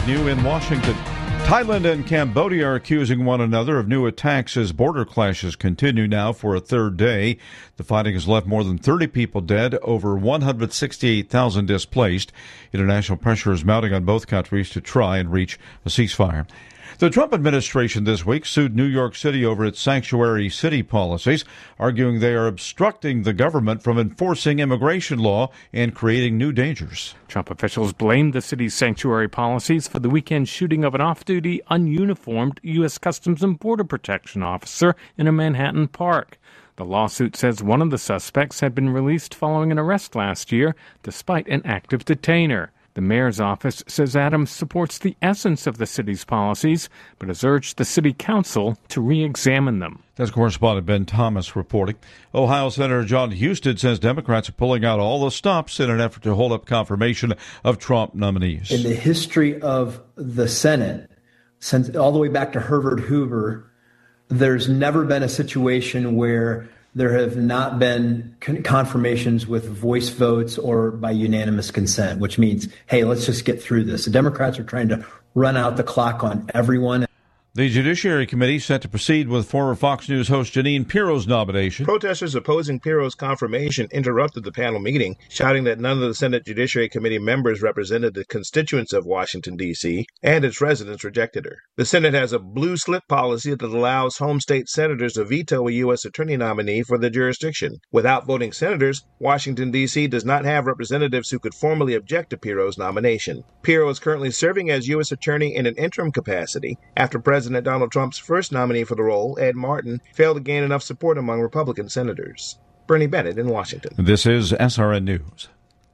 New in Washington. Thailand and Cambodia are accusing one another of new attacks as border clashes continue now for a third day. The fighting has left more than 30 people dead, over 168,000 displaced. International pressure is mounting on both countries to try and reach a ceasefire. The Trump administration this week sued New York City over its sanctuary city policies, arguing they are obstructing the government from enforcing immigration law and creating new dangers. Trump officials blamed the city's sanctuary policies for the weekend shooting of an off-duty, ununiformed U.S. Customs and Border Protection officer in a Manhattan park. The lawsuit says one of the suspects had been released following an arrest last year, despite an active detainer. The mayor's office says Adams supports the essence of the city's policies, but has urged the city council to re-examine them. That's correspondent Ben Thomas reporting. Ohio Senator John Husted says Democrats are pulling out all the stops in an effort to hold up confirmation of Trump nominees. In the history of the Senate, since all the way back to Herbert Hoover, there's never been a situation where there have not been confirmations with voice votes or by unanimous consent, which means, hey, let's just get through this. The Democrats are trying to run out the clock on everyone. The Judiciary Committee set to proceed with former Fox News host Jeanine Pirro's nomination. Protesters opposing Pirro's confirmation interrupted the panel meeting, shouting that none of the Senate Judiciary Committee members represented the constituents of Washington, D.C., and its residents rejected her. The Senate has a blue slip policy that allows home state senators to veto a U.S. attorney nominee for the jurisdiction. Without voting senators, Washington, D.C. does not have representatives who could formally object to Pirro's nomination. Pirro is currently serving as U.S. attorney in an interim capacity after President Donald Trump's first nominee for the role, Ed Martin, failed to gain enough support among Republican senators. Bernie Bennett in Washington. This is SRN News.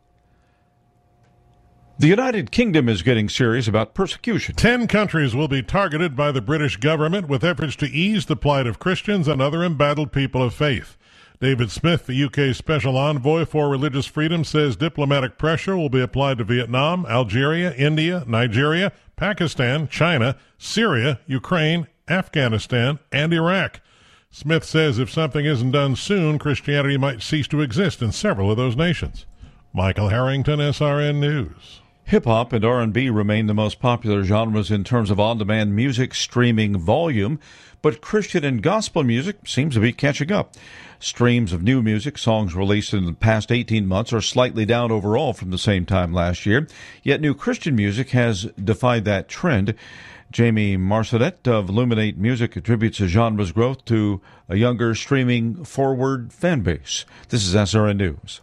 The United Kingdom is getting serious about persecution. 10 countries will be targeted by the British government with efforts to ease the plight of Christians and other embattled people of faith. David Smith, the UK's Special Envoy for Religious Freedom, says diplomatic pressure will be applied to Vietnam, Algeria, India, Nigeria, Pakistan, China, Syria, Ukraine, Afghanistan, and Iraq. Smith says if something isn't done soon, Christianity might cease to exist in several of those nations. Michael Harrington, SRN News. Hip-hop and R&B remain the most popular genres in terms of on-demand music streaming volume, but Christian and gospel music seems to be catching up. Streams of new music, songs released in the past 18 months, are slightly down overall from the same time last year, yet new Christian music has defied that trend. Jamie Marcinet of Illuminate Music attributes the genre's growth to a younger, streaming-forward fan base. This is SRN News.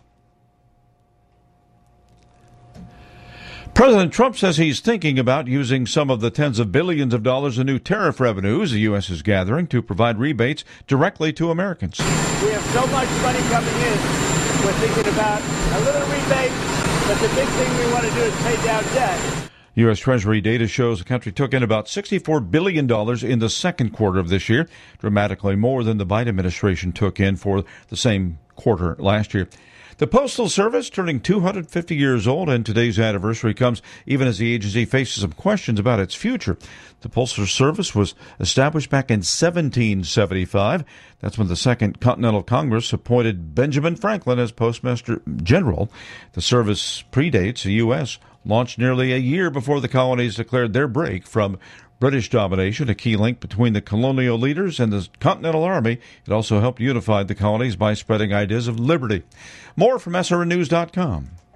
President Trump says he's thinking about using some of the tens of billions of dollars in new tariff revenues the U.S. is gathering to provide rebates directly to Americans. We have so much money coming in, we're thinking about a little rebate, but the big thing we want to do is pay down debt. U.S. Treasury data shows the country took in about $64 billion in the second quarter of this year, dramatically more than the Biden administration took in for the same quarter last year. The Postal Service turning 250 years old, and today's anniversary comes even as the agency faces some questions about its future. The Postal Service was established back in 1775. That's when the Second Continental Congress appointed Benjamin Franklin as Postmaster General. The service predates the U.S., launched nearly a year before the colonies declared their break from British domination, a key link between the colonial leaders and the Continental Army. It also helped unify the colonies by spreading ideas of liberty. More from SRNnews.com.